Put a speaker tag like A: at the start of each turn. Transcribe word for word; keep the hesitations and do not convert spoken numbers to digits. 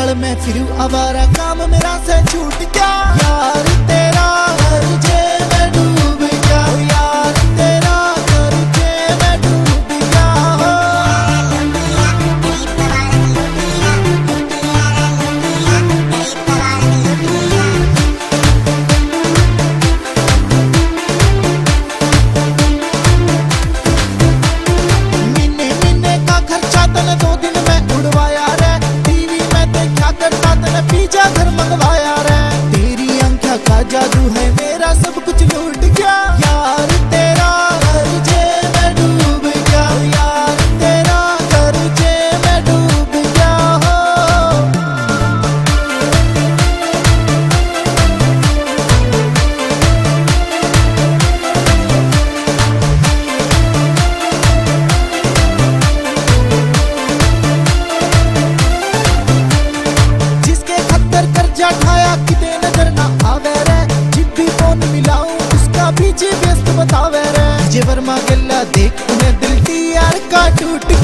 A: नाल मैं फिरू आवारा, काम मेरा से छूट गया। यार तेरा कर जे मैं डूब गया, यार तेरा कर जे मैं डूब गया हो। महीने महीने का खर्चा तने दो दिन में उड़वाया रे, टीवी में देखा करता तने पिज्जा घर मंगवाया रे। तेरी आंखों का जादू है मेरा सब कुछ लूट गया। यार तेरा कर जे मैं डूब गया, यार तेरा कर जे मैं डूब गया हो। जिसके खत्तर कर्जा ठाया किते नजर ना आवे रे, जिब भी फोन मिलाऊं उसका भी जी व्यस्त बतावे रे। जे वर्मा गल्ला देख उन्हें दिल की यार का टूट